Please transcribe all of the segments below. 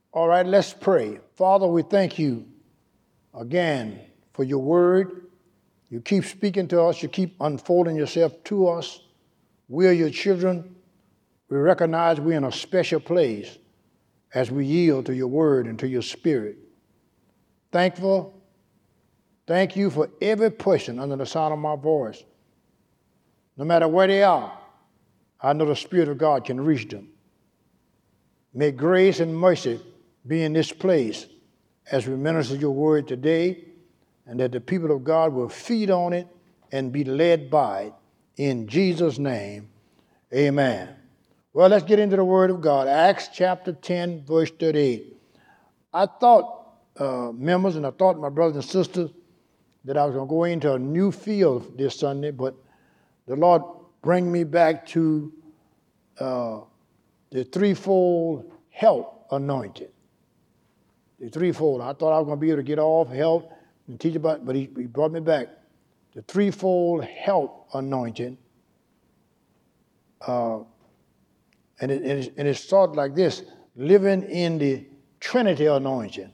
All right, let's pray. Father, we thank you again for your word. You keep speaking to us. You keep unfolding yourself to us. We are your children. We recognize we're in a special place as we yield to your word and to your spirit. Thank you for every person under the sound of my voice. No matter where they are, I know the Spirit of God can reach them. May grace and mercy be in this place as we minister your word today, and that the people of God will feed on it and be led by it. In Jesus' name, amen. Well, let's get into the word of God. Acts chapter 10, verse 38. I thought, members, and I thought my brothers and sisters, that I was going to go into a new field this Sunday, but the Lord bring me back to the threefold health anointing. The threefold. I thought I was going to be able to get off health and teach about it, but he brought me back. The threefold health anointing. And it's sort of like this, living in the Trinity anointing.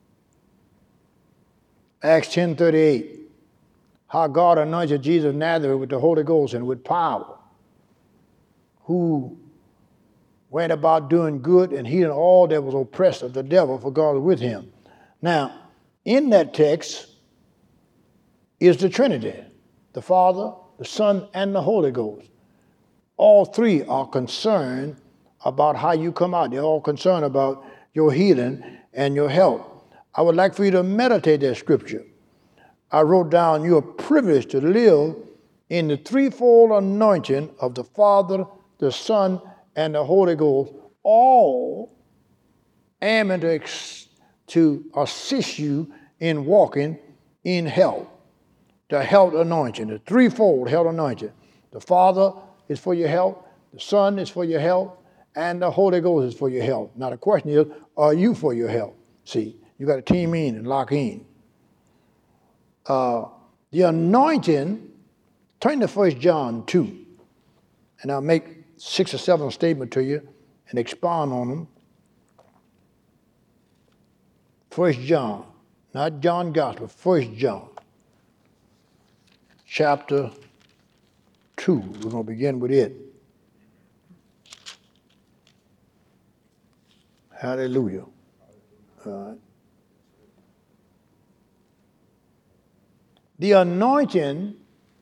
Acts 10:38. How God anointed Jesus of Nazareth with the Holy Ghost and with power, who went about doing good and healing all that was oppressed of the devil, for God was with him. Now, in that text is the Trinity, the Father, the Son, and the Holy Ghost. All three are concerned about how you come out. They're all concerned about your healing and your health. I would like for you to meditate that scripture. I wrote down, you are privileged to live in the threefold anointing of the Father, the Son, and the Holy Ghost, all aiming to assist you in walking in health. The health anointing, the threefold health anointing. The Father is for your health, the Son is for your health, and the Holy Ghost is for your health. Now the question is, are you for your health? See, you got to team in and lock in. The anointing, turn to 1 John 2, and I'll make 6 or 7 statements to you and expound on them. 1 John, not John Gospel, 1 John, chapter 2. We're going to begin with it. Hallelujah. All right. The anointing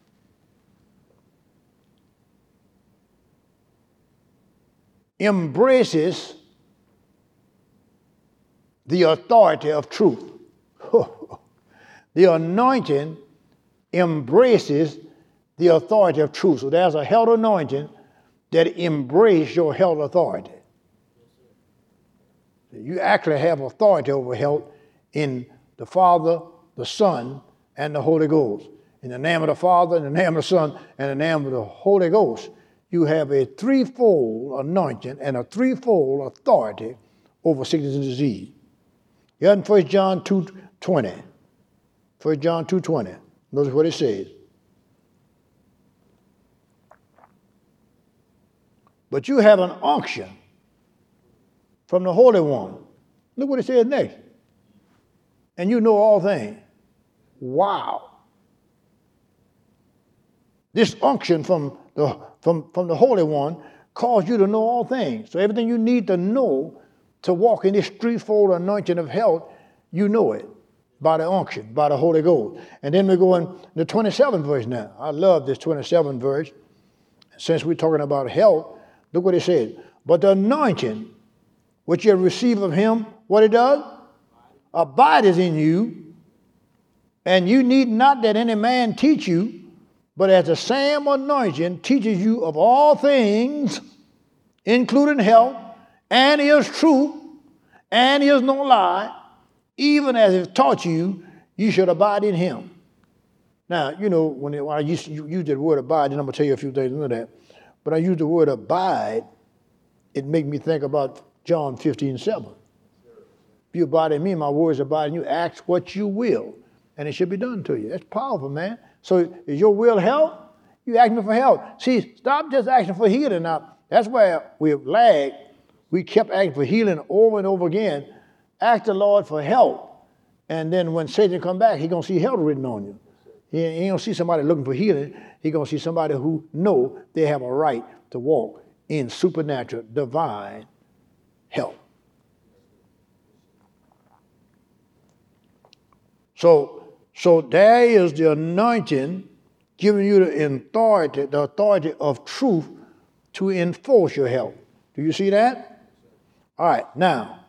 embraces the authority of truth. The anointing embraces the authority of truth. So there's a health anointing that embraces your health authority. You actually have authority over health in the Father, the Son, and the Holy Ghost. In the name of the Father, in the name of the Son, and in the name of the Holy Ghost, you have a threefold anointing and a threefold authority over sickness and disease. You're in 1 John 2:20. 1 John 2:20. Notice what it says. But you have an unction from the Holy One. Look what it says next. And you know all things. Wow. This unction from the Holy One calls you to know all things. So everything you need to know to walk in this threefold anointing of health, you know it by the unction, by the Holy Ghost. And then we go in the 27th verse now. I love this 27th verse. Since we're talking about health, look what it says. But the anointing which you receive of him, what it does? Abides in you, and you need not that any man teach you, but as the same anointing teaches you of all things, including health, and is true, and is no lie, even as it taught you, you should abide in him. Now, you know, when I use the word abide, and I'm going to tell you a few things into that, but I use the word abide, it makes me think about John 15:7. If you abide in me, my words abide in you, ask what you will, and it should be done to you. That's powerful, man. So is your will health? You asking for help. See, stop just asking for healing. Now, that's where we've lagged. We kept asking for healing over and over again. ask the Lord for help. And then when Satan come back, he's going to see health written on you. He ain't going to see somebody looking for healing. He's going to see somebody who know they have a right to walk in supernatural, divine health. So there is the anointing giving you the authority of truth to enforce your health. Do you see that? All right, now,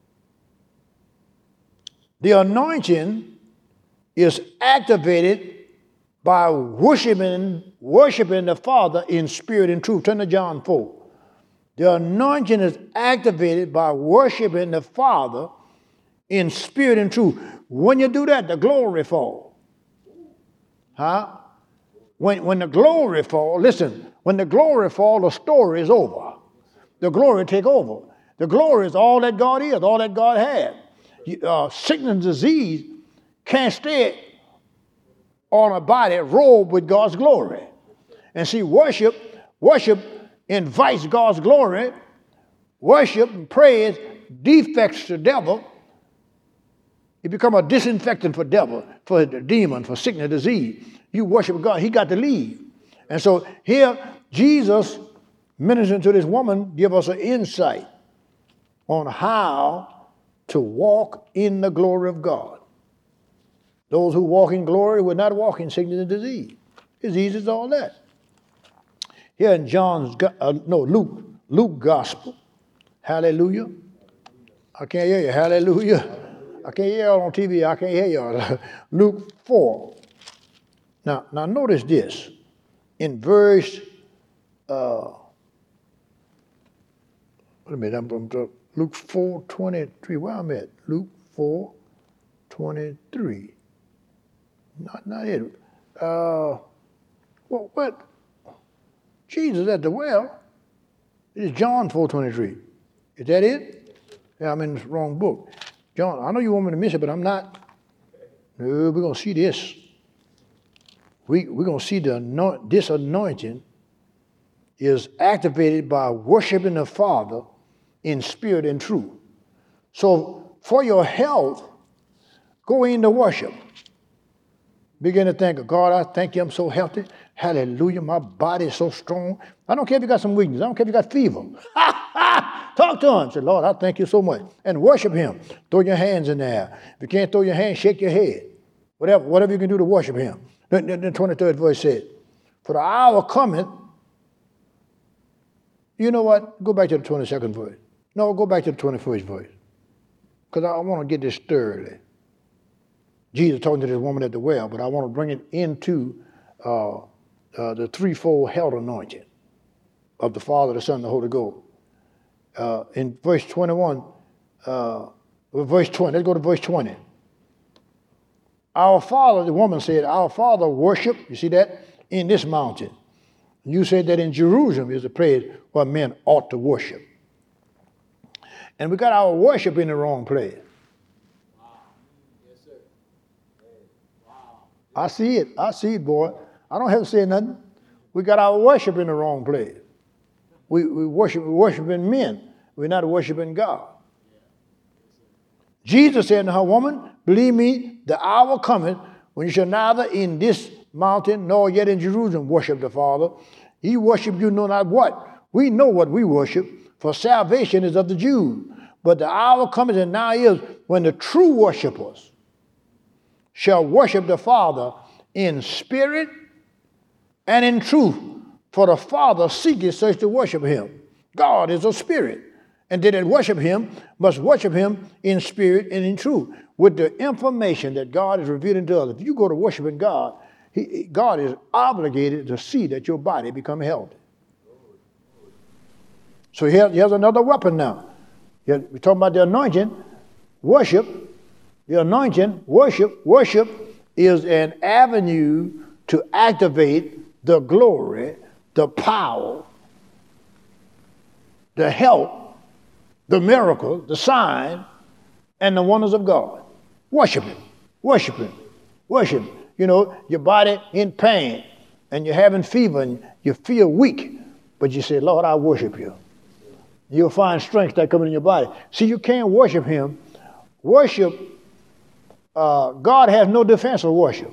the anointing is activated by worshiping the Father in spirit and truth. Turn to John 4. The anointing is activated by worshiping the Father in spirit and truth. When you do that, the glory falls. Huh? When the glory falls, listen, when the glory falls, the story is over. The glory take over. The glory is all that God is, all that God has. Sickness and disease can't stay on a body robed with God's glory. And see, worship invites God's glory. Worship and praise defects the devil. You become a disinfectant for devil, for the demon, for sickness, disease. You worship God, he got to leave. And so here, Jesus ministering to this woman give us an insight on how to walk in the glory of God. Those who walk in glory will not walk in sickness and disease. Disease is all that. Here in Luke gospel. Hallelujah. I can't hear you. Hallelujah. I can't hear y'all on TV. I can't hear y'all. Luke 4. Now notice this. In verse, wait a minute, I'm Luke 4:23. Where I'm at? Luke 4:23. Not it. What? Jesus at the well. It is John 4:23. Is that it? Yeah, I'm in the wrong book. John, I know you want me to miss it, but I'm not. No, we're going to see this. We're going to see this anointing is activated by worshiping the Father in spirit and truth. So for your health, go into worship. Begin to think, God, I thank you, I'm so healthy. Hallelujah, my body is so strong. I don't care if you got some weakness. I don't care if you got fever. Talk to him. Say, Lord, I thank you so much. And worship him. Throw your hands in the air. If you can't throw your hands, shake your head. Whatever you can do to worship him. The 23rd verse said, for the hour cometh. You know what? Go back to the 22nd verse. No, go back to the 21st verse. Because I want to get this thoroughly. Jesus talking to this woman at the well, but I want to bring it into the threefold health anointing of the Father, the Son, and the Holy Ghost. In verse 21, verse 20, let's go to verse 20. Our Father, the woman said, our Father worship, you see that, in this mountain. You said that in Jerusalem is the place where men ought to worship. And we got our worship in the wrong place. Wow. Yes, sir. Wow. I see it, boy. I don't have to say nothing. We got our worship in the wrong place. We're worshiping men. We're not worshiping God. Jesus said to her, woman, believe me, the hour cometh when you shall neither in this mountain nor yet in Jerusalem worship the Father. He worship you know not what. We know what we worship, for salvation is of the Jews. But the hour cometh and now is when the true worshipers shall worship the Father in spirit and in truth. For the Father seeketh such to worship him. God is a spirit. And they that worship him must worship him in spirit and in truth. With the information that God is revealing to us. If you go to worshiping God, God is obligated to see that your body become healthy. So here's another weapon now. We're talking about the anointing. Worship, the anointing, worship is an avenue to activate the glory, the power, the help, the miracle, the sign, and the wonders of God. Worship Him. Worship Him. Worship Him. You know, your body in pain, and you're having fever, and you feel weak, but you say, Lord, I worship you. You'll find strength that coming in your body. See, you can't worship Him worship, God has no defense of worship.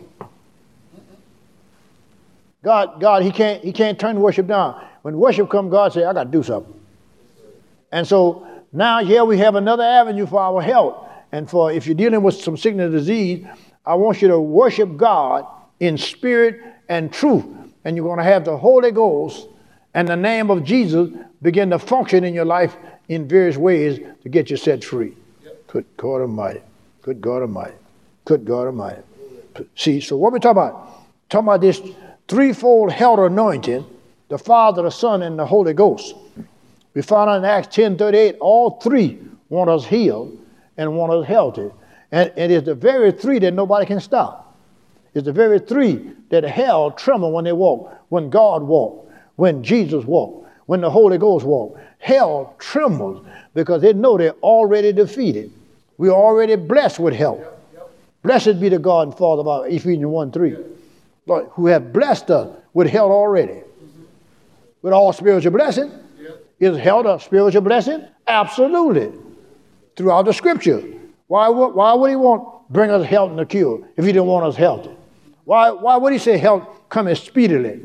God, he can't turn worship down. When worship comes, God says, I got to do something. And so now here we have another avenue for our health. And for if you're dealing with some sickness or disease, I want you to worship God in spirit and truth. And you're going to have the Holy Ghost and the name of Jesus begin to function in your life in various ways to get you set free. Yep. Good God Almighty. Good God Almighty. Good God Almighty. See, so what we talking about? Talking about this threefold health anointing, the Father, the Son, and the Holy Ghost. We found out in Acts 10:38, all three want us healed and want us healthy. And it's the very three that nobody can stop. It's the very three that hell tremble when they walk, when God walked, when Jesus walked, when the Holy Ghost walked. Hell trembles because they know they're already defeated. We're already blessed with health. Blessed be the God and Father of Ephesians 1:3. Lord, who have blessed us with health already. With all spiritual blessing. Is health a spiritual blessing? Absolutely. Throughout the scripture. Why would he bring us health and a cure if he didn't want us healthy? Why would he say health coming speedily?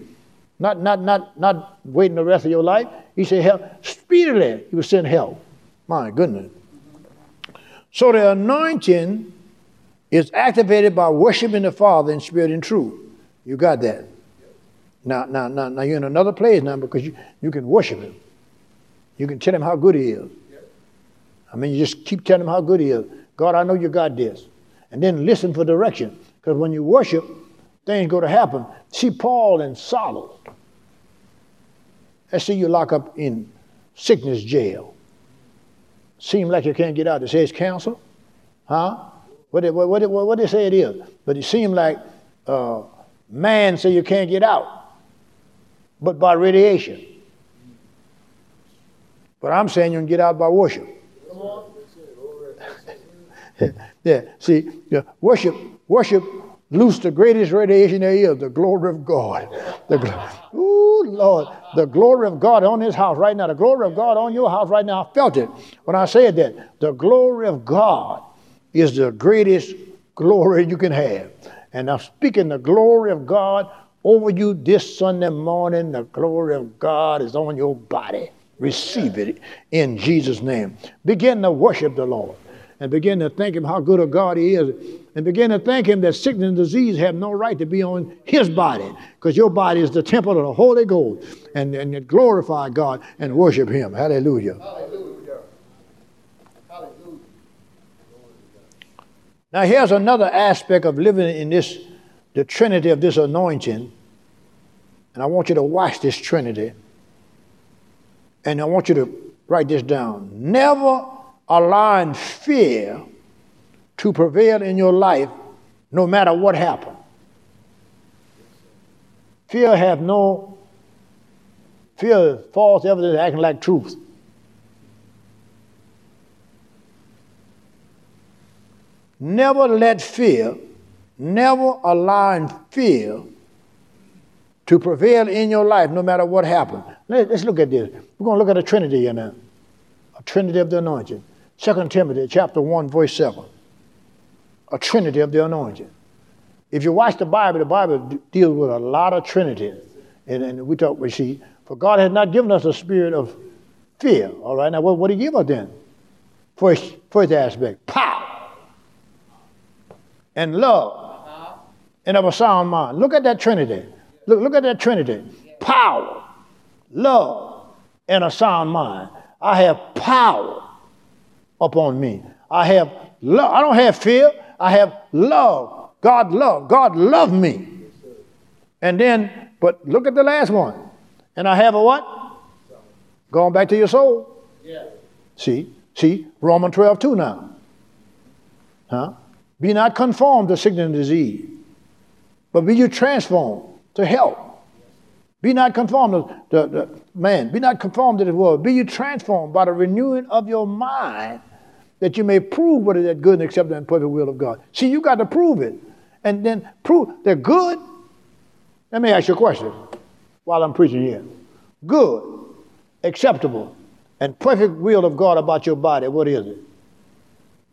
Not waiting the rest of your life. He said health speedily. He would send help. My goodness. So the anointing is activated by worshiping the Father in spirit and truth. You got that. Now you're in another place now because you can worship him. You can tell him how good he is. I mean, you just keep telling him how good he is. God, I know you got this. And then listen for direction. Because when you worship, things go to happen. See Paul and Silas. Let's see you lock up in sickness jail. Seem like you can't get out. They say it's cancer. Huh? What they say it is. But it seemed like man say you can't get out. But by radiation. But I'm saying you can get out by worship. Yeah, see, worship loose the greatest radiation there is, the glory of God. Ooh, Lord, the glory of God on this house right now. The glory of God on your house right now. I felt it when I said that. The glory of God is the greatest glory you can have. And I'm speaking the glory of God over you this Sunday morning. The glory of God is on your body. Receive it in Jesus' name. Begin to worship the Lord and begin to thank him how good a God he is, and begin to thank him that sickness and disease have no right to be on his body, because your body is the temple of the Holy Ghost, and glorify God and worship him. Hallelujah. Hallelujah. Hallelujah. Now here's another aspect of living in the Trinity of this anointing, and I want you to watch this Trinity. And I want you to write this down. Never allowing fear to prevail in your life, no matter what happened. Fear is false evidence acting like truth. Never allowing fear to prevail in your life, no matter what happened. Let's look at this. We're going to look at a Trinity here now. A Trinity of the anointing. 2 Timothy chapter 1, verse 7. A Trinity of the anointing. If you watch the Bible deals with a lot of Trinity. And we see, for God has not given us a spirit of fear. All right, now what did he give us then? First aspect, power and love and of a sound mind. Look at that Trinity. Look at that Trinity. Power, love, and a sound mind. I have power upon me. I have love. I don't have fear. I have love. God loved me. And then, but look at the last one. And I have a what? Going back to your soul. Yeah. See, Romans 12:2 now. Huh? Be not conformed to sickness and disease, but be you transformed to health. Be not conformed to man. Be not conformed to the world. Be you transformed by the renewing of your mind, that you may prove what is that good and acceptable and perfect will of God. See, you got to prove it. And then prove they're good. Let me ask you a question while I'm preaching here. Good, acceptable, and perfect will of God about your body. What is it?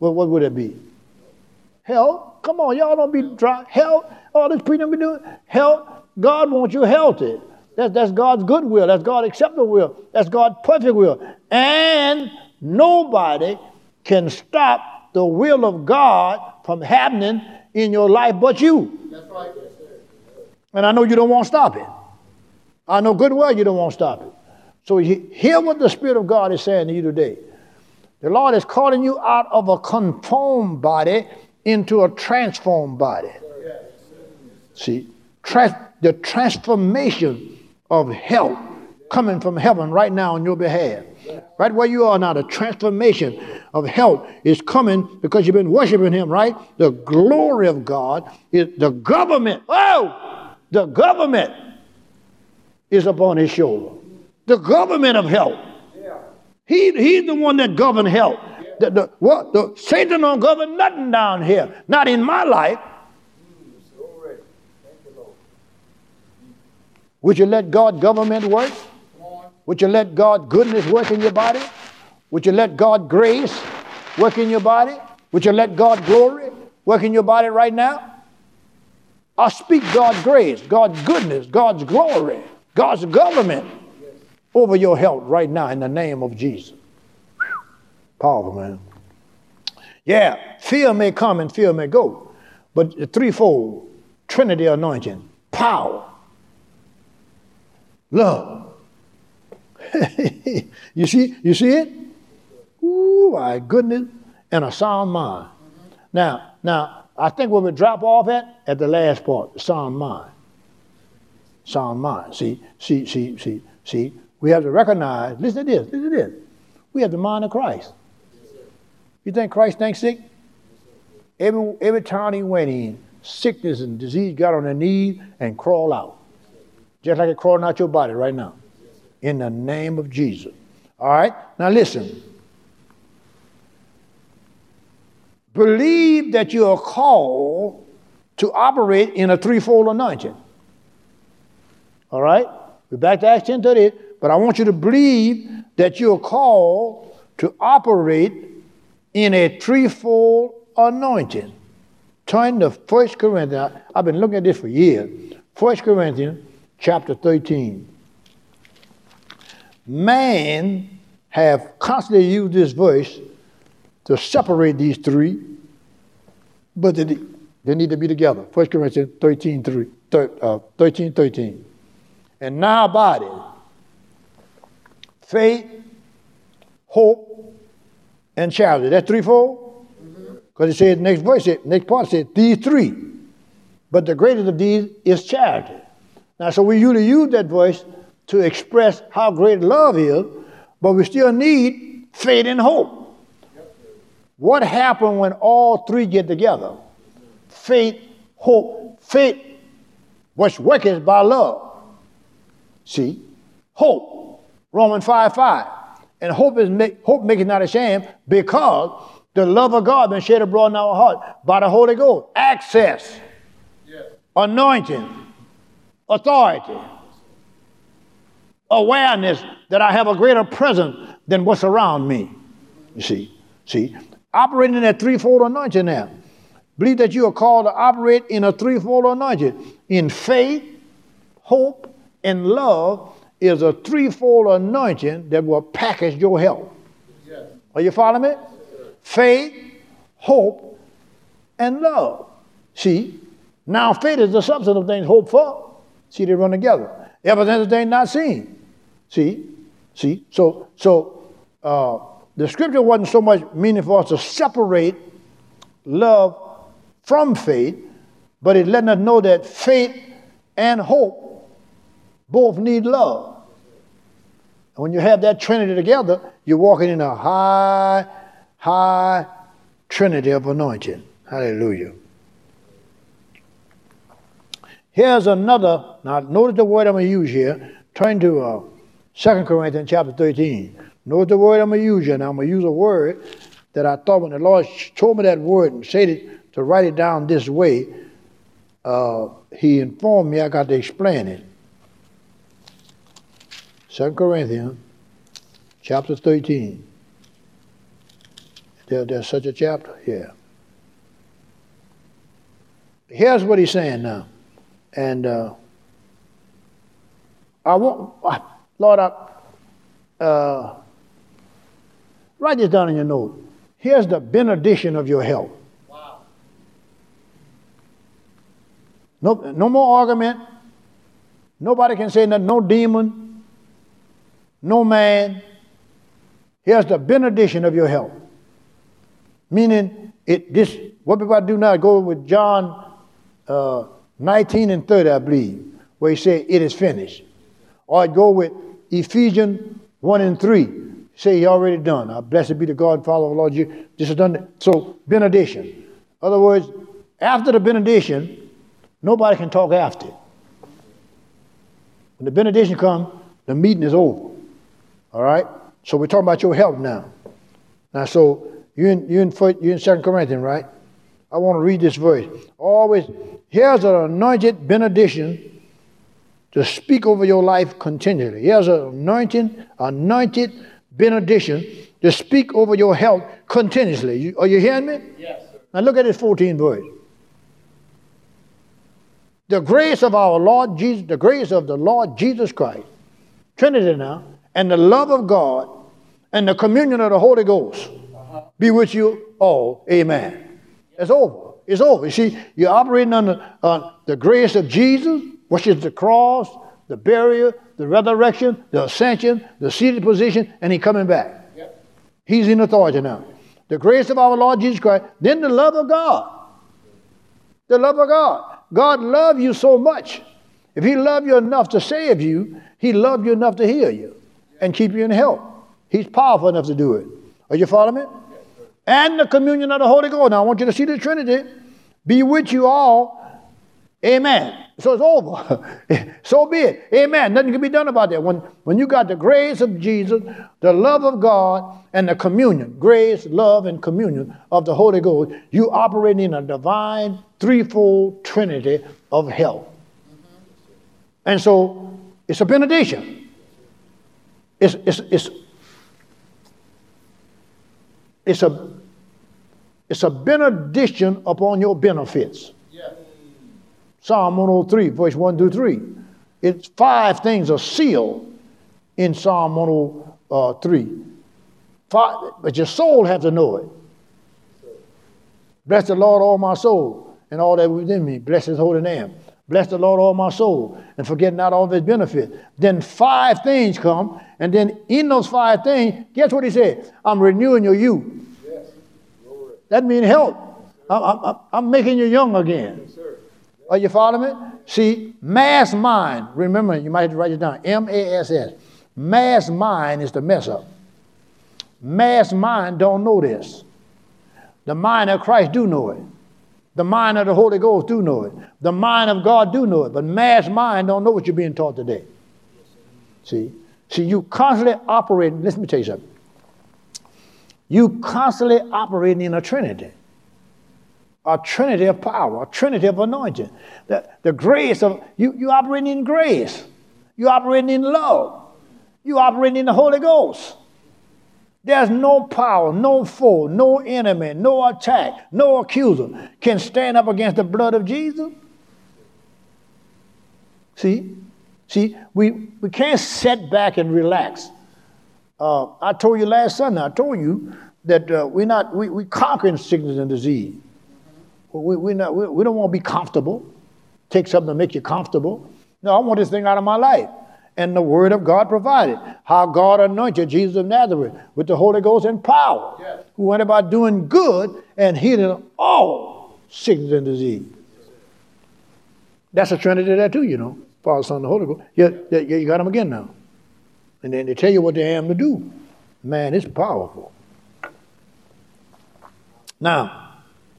what would it be? Health. Come on, y'all don't be dry. Health. All this preaching we doing. Health. God wants you healthy. That's God's good will. That's God's acceptable will. That's God's perfect will. And nobody can stop the will of God from happening in your life but you. That's right. And I know you don't want to stop it. I know good well you don't want to stop it. So hear what the Spirit of God is saying to you today. The Lord is calling you out of a conformed body into a transformed body. See, the transformation of health coming from heaven right now on your behalf. Right where you are now, the transformation of health is coming because you've been worshiping Him, right? The glory of God is the government. Oh, the government is upon His shoulder. The government of health. He's the one that governs health. Satan don't govern nothing down here. Not in my life. Would you let God's government work? Would you let God's goodness work in your body? Would you let God's grace work in your body? Would you let God's glory work in your body right now? I speak God's grace, God's goodness, God's glory, God's government over your health right now in the name of Jesus. Powerful, man. Yeah, fear may come and fear may go, but the threefold Trinity anointing, power, love. You see it? Ooh, my goodness, and a sound mind. Now, I think where we drop off at the last part, sound mind. Sound mind. See. We have to recognize, listen to this. We have the mind of Christ. You think Christ thinks sick? Every time he went in, sickness and disease got on their knees and crawled out. Just like it's crawling out your body right now. In the name of Jesus. All right? Now listen. Believe that you are called to operate in a threefold anointing. All right? We're back to Acts 10:38. But I want you to believe that you are called to operate in a threefold anointing. Turn to 1 Corinthians. I've been looking at this for years. 1 Corinthians chapter 13. Man have constantly used this verse to separate these three, but they need to be together. 1 Corinthians 13:13. And now body, faith, hope, and charity. That's threefold? Because it says, next part says, these three. But the greatest of these is charity. Now, so we usually use that verse to express how great love is, but we still need faith and hope. What happened when all three get together? Faith, hope. Faith, which worketh by love. See? Hope. Romans 5:5. And hope maketh not ashamed, because the love of God been shed abroad in our heart by the Holy Ghost. Access. Yes. Anointing. Authority. Awareness that I have a greater presence than what's around me. You see? Operating in that threefold anointing now. Believe that you are called to operate in a threefold anointing. In faith, hope, and love is a threefold anointing that will package your health. Yes. Are you following me? Yes, faith, hope, and love. See, now faith is the substance of things hoped for. See, they run together. Evidence of things not seen. See. So the scripture wasn't so much meaning for us to separate love from faith, but it letting us know that faith and hope both need love. And when you have that trinity together, you're walking in a high trinity of anointing. Hallelujah. Here's another, now notice the word I'm going to use here. Turn to 2 Corinthians chapter 13. Notice the word I'm going to use here. Now I'm going to use a word that I thought when the Lord told me that word and said it, to write it down this way, he informed me I got to explain it. 2 Corinthians chapter 13. There's such a chapter? Yeah. Here's what he's saying now. And I want, Lord, write this down in your note. Here's the benediction of your health. Wow. No more argument. Nobody can say nothing. No demon. No man. Here's the benediction of your health. Meaning, what we about to do now, go with John 19 and 30, I believe, where he said, it is finished. Or I'd go with Ephesians 1 and 3. Say he already done. Blessed be the God and Father of the Lord Jesus. This is done. So, benediction. In other words, after the benediction, nobody can talk after it. When the benediction comes, the meeting is over. All right? So we're talking about your health now. Now, so you're in 2 Corinthians, right? I want to read this verse. Always, here's an anointed benediction to speak over your life continually. Here's an anointed benediction to speak over your health continuously. Are you hearing me? Yes, sir. Now look at this 14th verse. The grace of our Lord Jesus, the grace of the Lord Jesus Christ, Trinity now, and the love of God, and the communion of the Holy Ghost be with you all. Amen. It's over. It's over. You see, you're operating under the grace of Jesus, which is the cross, the burial, the resurrection, the ascension, the seated position, and he coming back. Yep. He's in authority now. The grace of our Lord Jesus Christ, then the love of God. The love of God. God loved you so much. If he loved you enough to save you, he loved you enough to heal you and keep you in health. He's powerful enough to do it. Are you following me? Yes, and the communion of the Holy Ghost. Now I want you to see the Trinity. Be with you all. Amen. So it's over. So be it. Amen. Nothing can be done about that. When you got the grace of Jesus, the love of God, and the communion, grace, love, and communion of the Holy Ghost, you operating in a divine threefold Trinity of health. And so it's a benediction. It's a benediction upon your benefits. Yeah. Psalm 103, verse 1 through 3. It's 5 things are sealed in Psalm 103. But your soul has to know it. Bless the Lord, all my soul, and all that within me. Bless his holy name. Bless the Lord, all my soul, and forget not all of his benefits. Then 5 things come, and then in those 5 things, guess what he said? I'm renewing your youth. Yes. That means health. I'm making you young again. Yes, sir. Are you following me? See, mass mind. Remember, you might have to write it down. M-A-S-S. Mass mind is the mess up. Mass mind don't know this. The mind of Christ do know it. The mind of the Holy Ghost do know it. The mind of God do know it. But mass mind don't know what you're being taught today. See, you constantly operating. Let me tell you something. You constantly operating in a trinity of power, a trinity of anointing. The grace of, you operating in grace. You operating in love. You operating in the Holy Ghost. There's no power, no foe, no enemy, no attack, no accuser can stand up against the blood of Jesus. See, we can't sit back and relax. I told you last Sunday, I told you that we conquering sickness and disease. We don't want to be comfortable. Take something to make you comfortable. No, I want this thing out of my life. And the word of God provided. How God anointed Jesus of Nazareth with the Holy Ghost and power. Yes. Who went about doing good and healing all sickness and disease. That's a trinity there too, you know. Father, Son, and the Holy Ghost. You got them again now. And then they tell you what they am to do. Man, it's powerful. Now,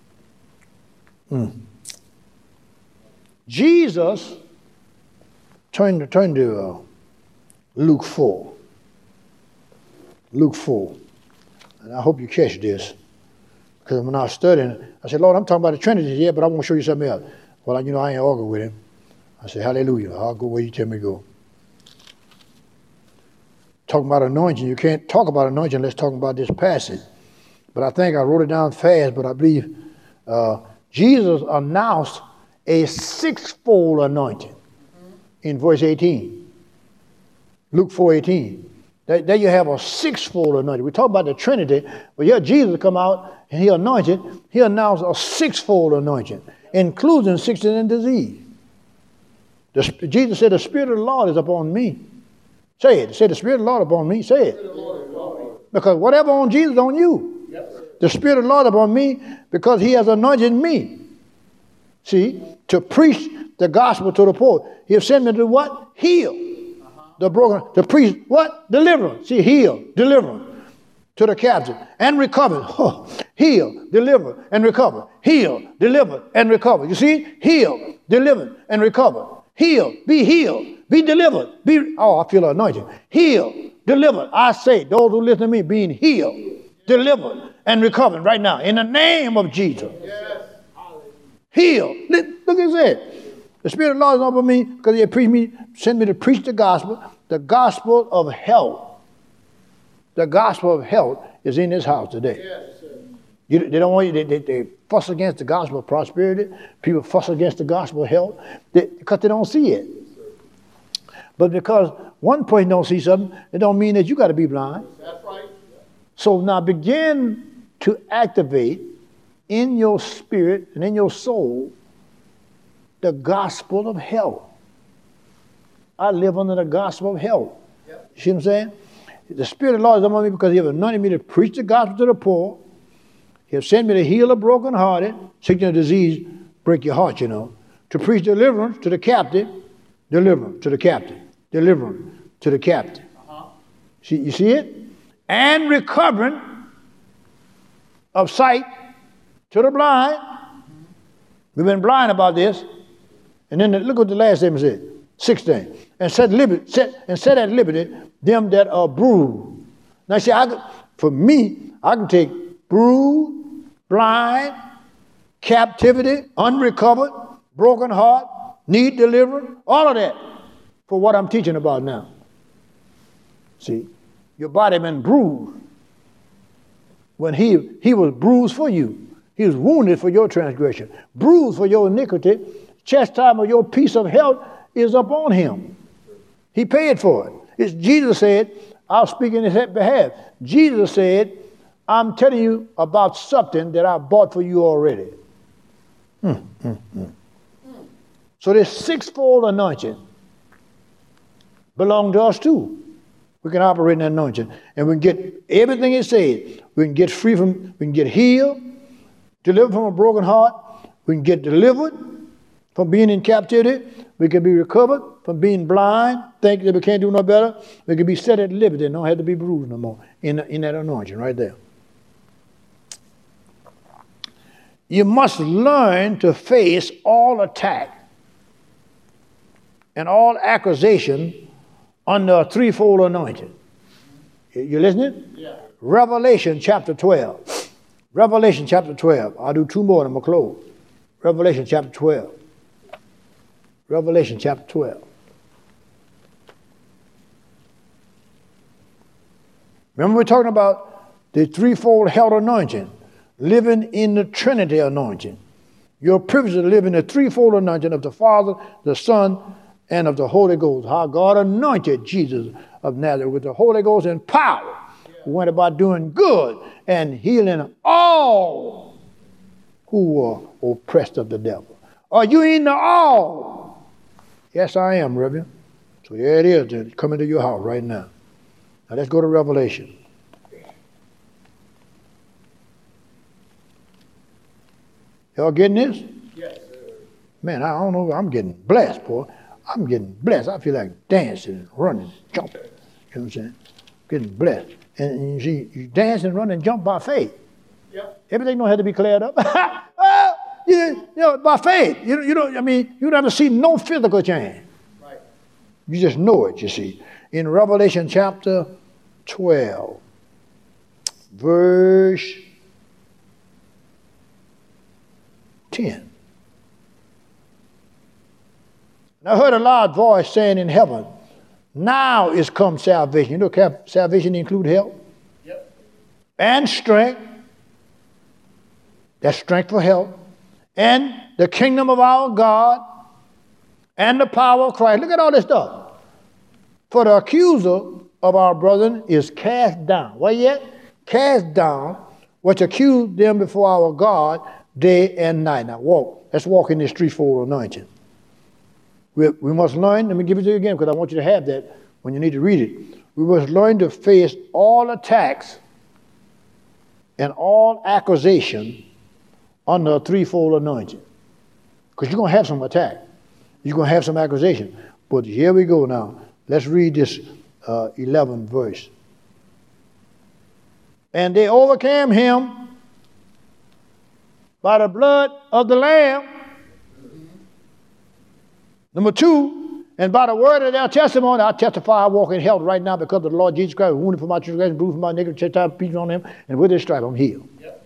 Jesus, turn to Luke 4. Luke 4. And I hope you catch this. Because when I was studying, I said, Lord, I'm talking about the Trinity, yeah, but I want to show you something else. Well, I ain't arguing with him. I said, hallelujah. I'll go where you tell me to go. Talking about anointing, you can't talk about anointing unless talking about this passage. but I think I wrote it down fast, but I believe Jesus announced a sixfold anointing in verse 18. Luke 4:18. There you have a sixfold anointing. We talk about the Trinity, but here Jesus come out and he anointed. He announced a sixfold anointing, including sickness and disease. Jesus said, "The Spirit of the Lord is upon me." Say it. Say, "The Spirit of the Lord upon me." Say it. Because whatever on Jesus on you. Yep. The Spirit of the Lord upon me because he has anointed me. See, to preach the gospel to the poor. He has sent me to what? Heal the broken. To preach what? Deliverance. See, heal, deliverance to the captive and recover. Oh, heal, deliver, and recover. Heal, deliver, and recover. You see? Heal, deliver, and recover. Heal, be healed, be delivered. Oh, I feel anointed. Heal, delivered. I say, those who listen to me being healed, delivered, and recovered right now in the name of Jesus. Yes. Heal. Look at that. The Spirit of the Lord is over me because he sent me to preach the gospel of health. The gospel of health is in this house today. Yes, they don't want you. They fuss against the gospel of prosperity. People fuss against the gospel of health because they don't see it. But because one person don't see something, it don't mean that you got to be blind. That's right. So now begin to activate in your spirit and in your soul the gospel of health. I live under the gospel of health. Yep. You see what I'm saying? The Spirit of the Lord is upon me because he has anointed me to preach the gospel to the poor. He has sent me to heal the brokenhearted. Sickness and disease break your heart, you know. To preach deliverance to the captive. Deliverance to the captive. Deliverance to the captive. See, you see it? And recovering of sight to the blind. We've been blind about this. And then look what the last statement said. 16. And set at liberty them that are bruised. Now see, for me, I can take bruised, blind, captivity, unrecovered, broken heart, need deliverance, all of that for what I'm teaching about now. See, your body been bruised. When he was bruised for you. He was wounded for your transgression, bruised for your iniquity. Chastisement of your peace of health is upon him. He paid for it. Jesus said, I'll speak in his behalf. Jesus said, I'm telling you about something that I bought for you already. So this sixfold anointing belongs to us too. We can operate in that anointing. And we can get everything it said. We can get free from, we can get healed, delivered from a broken heart. We can get delivered from being in captivity. We can be recovered from being blind, think that we can't do no better. We can be set at liberty and don't have to be bruised no more in that anointing right there. You must learn to face all attack and all accusation under a threefold anointing. You listening? Yeah. Revelation chapter 12. Revelation chapter 12. I'll do two more and I'm going to close. Revelation chapter 12. Revelation chapter 12. Remember we're talking about the threefold health anointing, living in the Trinity anointing. You're privileged to live in the threefold anointing of the Father, the Son, and of the Holy Ghost. How God anointed Jesus of Nazareth with the Holy Ghost and power. He went about doing good and healing all who were oppressed of the devil. Are you in the all? Yes, I am, Reverend. So there it is, then, coming to your house right now. Now let's go to Revelation. Y'all getting this? Yes, sir. Man, I don't know. I'm getting blessed, boy. I'm getting blessed. I feel like dancing and running, jumping. You know what I'm saying? Getting blessed. And you see, you dance and run and jump by faith. Yep. Everything don't have to be cleared up. You know, by faith. You don't have to see no physical change. Right. You just know it, you see. In Revelation chapter 12, verse 10. And I heard a loud voice saying in heaven, now is come salvation. You know, salvation includes health, yep, and strength, That's strength for health. And the kingdom of our God and the power of Christ. Look at all this stuff. For the accuser of our brethren is cast down. What yet? Cast down, which accuse them before our God day and night. Now walk. Let's walk in this threefold anointing. We must learn, let me give it to you again because I want you to have that when you need to read it. We must learn to face all attacks and all accusation under a threefold anointing. Because you're going to have some attack. You're going to have some accusation. But here we go now. Let's read this 11th verse. And they overcame him by the blood of the Lamb. Number 2, and by the word of their testimony. I testify I walk in health right now because of the Lord Jesus Christ, wounded for my transgression, bruised for my iniquity, chastisement peace on him, and with his stripe I'm healed. Yep.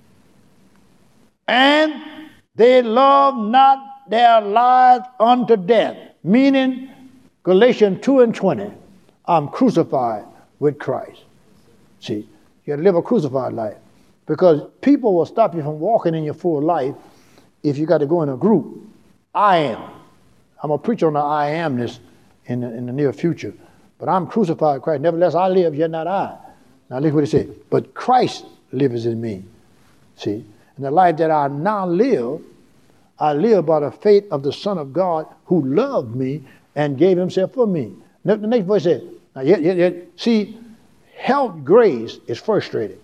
And they love not their lives unto death, meaning Galatians 2:20, I'm crucified with Christ. See, you got to live a crucified life because people will stop you from walking in your full life if you got to go in a group. I am. I'm going to preach on the I amness in the near future. But I'm crucified with Christ. Nevertheless, I live, yet not I. Now look what it said. But Christ lives in me. See? And the life that I now live, I live by the faith of the Son of God who loved me and gave himself for me. The next verse says, now, see, health grace is frustrated.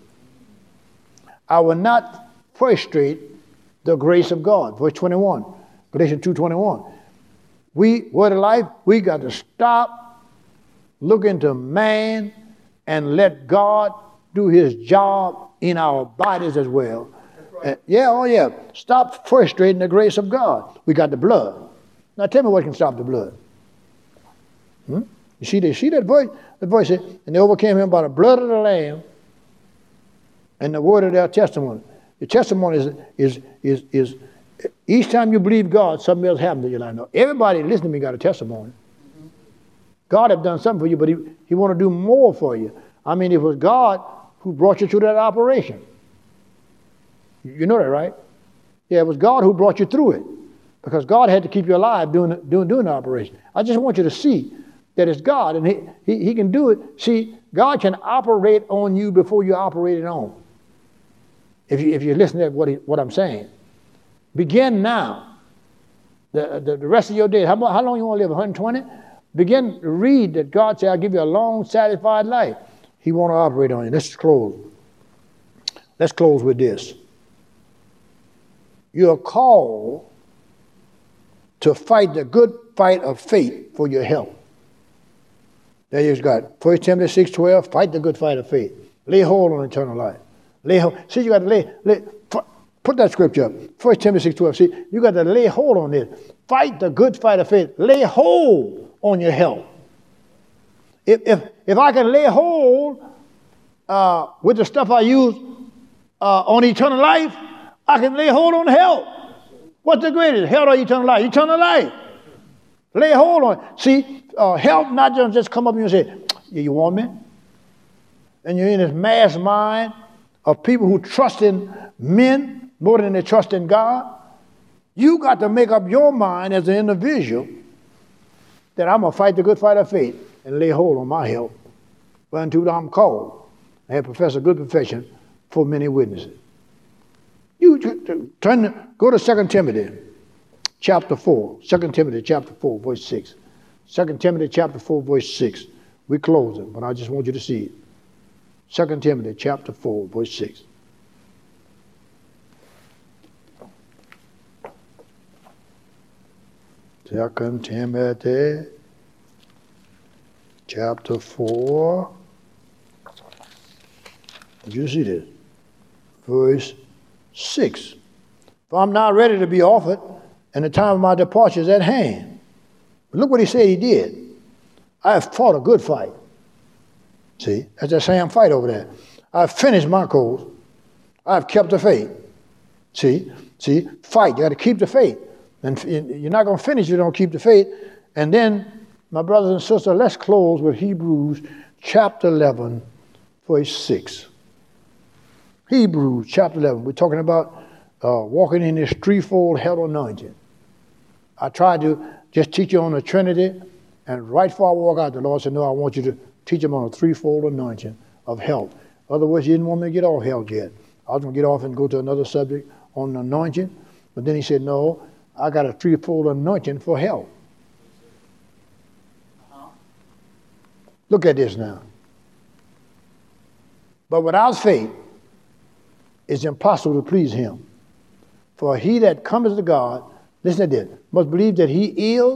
I will not frustrate the grace of God. Verse 21, Galatians 2:21. Word of life, we got to stop looking to man and let God do his job in our bodies as well. Right. Stop frustrating the grace of God. We got the blood. Now tell me what can stop the blood. You see that voice? The voice said, and they overcame him by the blood of the Lamb and the word of their testimony. The testimony is each time you believe God, something else happens to your life. Now, everybody listening to me got a testimony. God have done something for you, but he want to do more for you. I mean, it was God who brought you through that operation. You know that, right? Yeah, it was God who brought you through it because God had to keep you alive doing the operation. I just want you to see that it's God, and he can do it. See, God can operate on you before you operate it on. If you listen to what I'm saying. Begin now. The rest of your day. How long you want to live? 120? Begin to read that God said, I'll give you a long, satisfied life. He want to operate on you. Let's close. Let's close with this. You are called to fight the good fight of faith for your health. There you got 1 Timothy 6:12, fight the good fight of faith. Lay hold on eternal life. Lay hold. See, you got to put that scripture up. 1 Timothy 6:12. See, you got to lay hold on this. Fight the good fight of faith. Lay hold on your health. If I can lay hold with the stuff I use on eternal life, I can lay hold on health. What's the greatest? Health or eternal life? Eternal life. Lay hold on it. See, health not just come up and you say, you want me? And you're in this mass mind of people who trust in men more than they trust in God. You got to make up your mind as an individual that I'm going to fight the good fight of faith and lay hold on my health. Until I'm called, I have professed a good profession for many witnesses. You go to 2 Timothy chapter 4. 2 Timothy chapter 4, verse 6. 2 Timothy chapter 4, verse 6. We close it, but I just want you to see it. 2 Timothy chapter 4, verse 6. Second Timothy chapter 4. Did you see this? Verse 6. For I'm now ready to be offered, and the time of my departure is at hand. But look what he said he did. I have fought a good fight. See, that's that same fight over there. I've finished my course. I've kept the faith. See, fight. You got to keep the faith. And you're not going to finish if you don't keep the faith. And then, my brothers and sisters, let's close with Hebrews chapter 11, verse 6. Hebrews chapter 11. We're talking about walking in this threefold health anointing. I tried to just teach you on the Trinity, and right before I walk out, the Lord said, no, I want you to teach them on a threefold anointing of health. Otherwise, He didn't want me to get off health yet. I was going to get off and go to another subject on anointing, but then He said, no, I got a threefold anointing for health. Look at this now. But without faith, it's impossible to please Him. For he that cometh to God, listen to this, must believe that He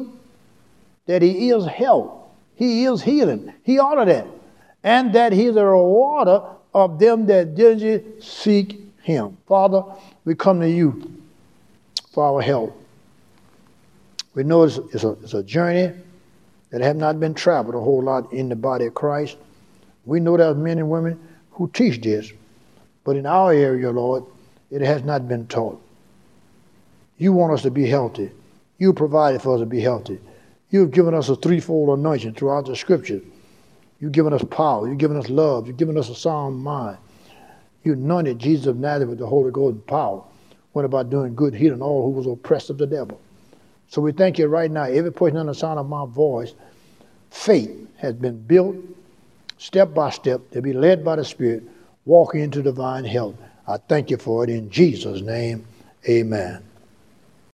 is health. He is healing. He ordered that. And that He is a rewarder of them that diligently seek Him. Father, we come to You for our help. We know it's a journey that have not been traveled a whole lot in the body of Christ. We know there's men and women who teach this, but in our area, Lord, it has not been taught. You want us to be healthy. You provided for us to be healthy. You've given us a threefold anointing throughout the Scriptures. You've given us power. You've given us love. You've given us a sound mind. You anointed Jesus of Nazareth with the Holy Ghost and power. Went about doing good, healing all who was oppressed of the devil. So we thank You right now. Every person under the sound of my voice, faith has been built step by step to be led by the Spirit, walking into divine health. I thank You for it in Jesus' name. Amen.